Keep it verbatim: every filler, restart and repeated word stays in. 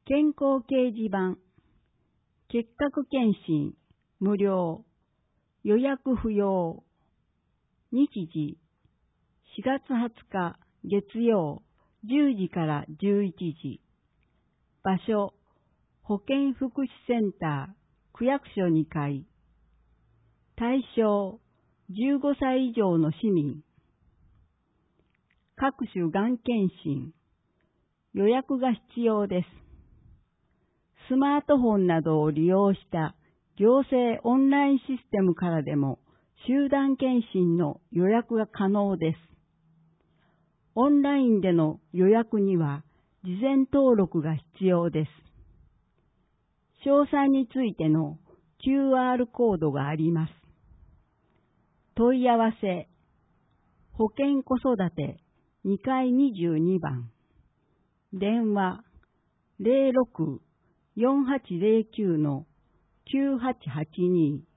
健康掲示板、結核検診、無料、予約不要、日時、しがつはつか月曜じゅうじからじゅういちじ、場所、保健福祉センター、区役所にかい、対象、じゅうごさい以上の市民、各種がん検診、予約が必要です。スマートフォンなどを利用した行政オンラインシステムからでも集団検診の予約が可能です。オンラインでの予約には事前登録が必要です。詳細についての キューアール コードがあります。問い合わせ、保健子育てにかいにじゅうにばん、電話 ゼロろく よんはちゼロきゅう きゅうはちはちに